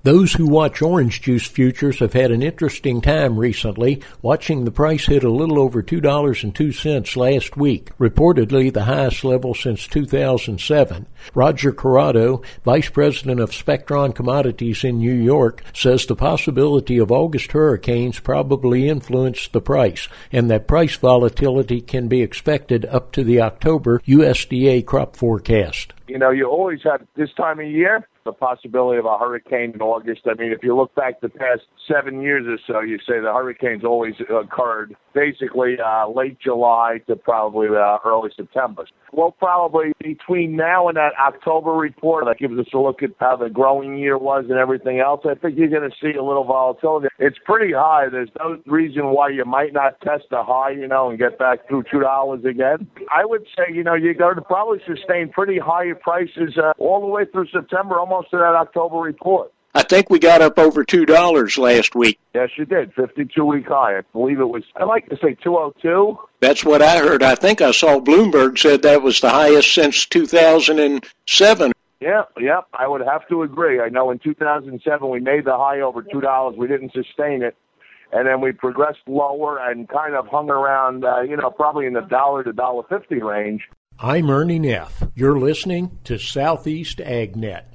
Those who watch orange juice futures have had an interesting time recently, watching the price hit a little over $2.02 last week, reportedly the highest level since 2007. Roger Corrado, Vice President of Spectron Commodities in New York, says the possibility of August hurricanes probably influenced the price, and that price volatility can be expected up to the October USDA crop forecast. You know, you always have this time of year the possibility of a hurricane in August. I mean, if you look back the past 7 years or so, you say the hurricanes always occurred basically late July to probably early September. Well, probably between now and that October report that gives us a look at how the growing year was and everything else, I think you're going to see a little volatility. It's pretty high. There's no reason why you might not test a high, and get back through $2 again. I would say, you're going to probably sustain pretty high prices all the way through September, almost to that October report. I think we got up over $2 last week. Yes, you did. 52-week high. I believe it was, I'd like to say 202. That's what I heard. I think I saw Bloomberg said that was the highest since 2007. Yeah, I would have to agree. I know in 2007 we made the high over $2. We didn't sustain it. And then we progressed lower and kind of hung around, probably in the $1 to $1.50 range. I'm Ernie Neff. You're listening to Southeast AgNet.